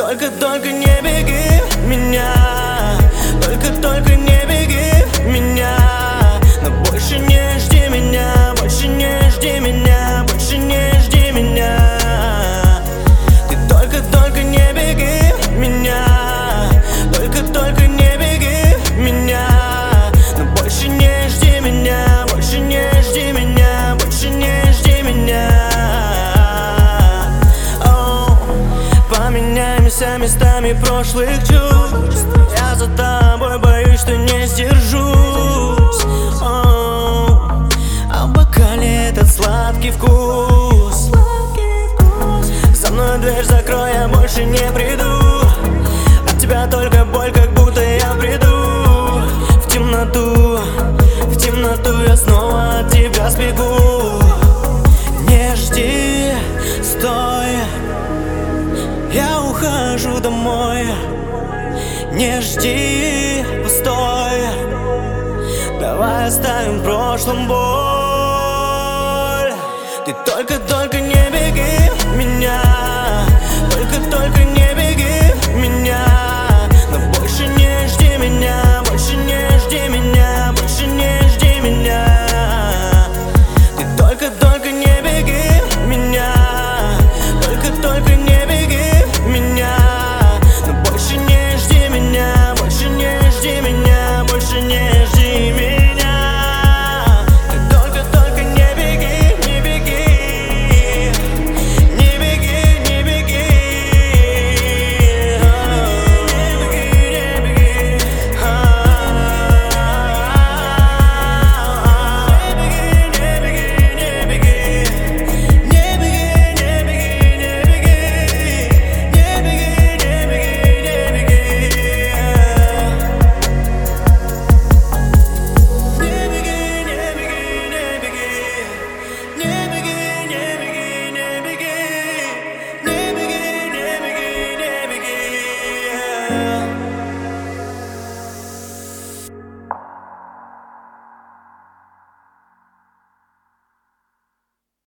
только не беги меня, только не беги меня. Но больше не жди меня, больше не жди меня, больше не жди меня. Ты только не беги меня, только не беги меня. Но больше не жди меня, больше не жди меня, больше не жди меня. Поменяемся местами прошлых чувств. Я за тобой боюсь, что не сдержусь. А в бокале этот сладкий вкус. За мной дверь закрой, я больше не приду. От тебя только боль, как будто я приду. В темноту я снова от тебя сбегу. Не жди, стой, я ухожу домой. Не жди, постой, давай оставим в прошлом боль. Ты только не беги меня, только не